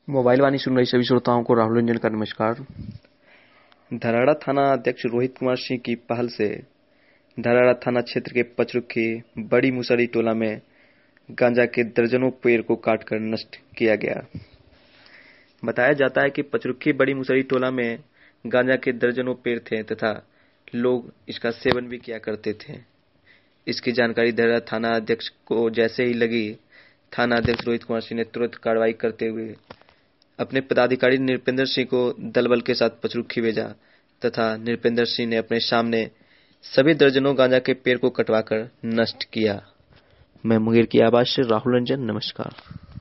Mobile वाणी सुन रही सभी श्रोताओं को राहुल रंजन का नमस्कार। धराड़ा थाना अध्यक्ष रोहित कुमार सिंह की पहल से धराड़ा थाना क्षेत्र के पचरुखी बड़ी मुसरी टोला में गांजा के दर्जनों पेड़ को काटकर नष्ट किया गया। बताया जाता है कि पचरुखी बड़ी मुसरी टोला में गांजा के दर्जनों पेड़ थे तथा लोग इसका सेवन भी किया करते थे। इसकी जानकारी धराड़ा थाना अध्यक्ष को जैसे ही लगी, थाना अध्यक्ष रोहित कुमार सिंह ने तुरंत कार्रवाई करते हुए अपने पदाधिकारी नृपेंद्र सिंह को दलबल के साथ पचरुखी भेजा तथा नृपेंद्र सिंह ने अपने सामने सभी दर्जनों गांजा के पेड़ को कटवाकर नष्ट किया। मैं मुंगेर की आवाज से राहुल रंजन, नमस्कार।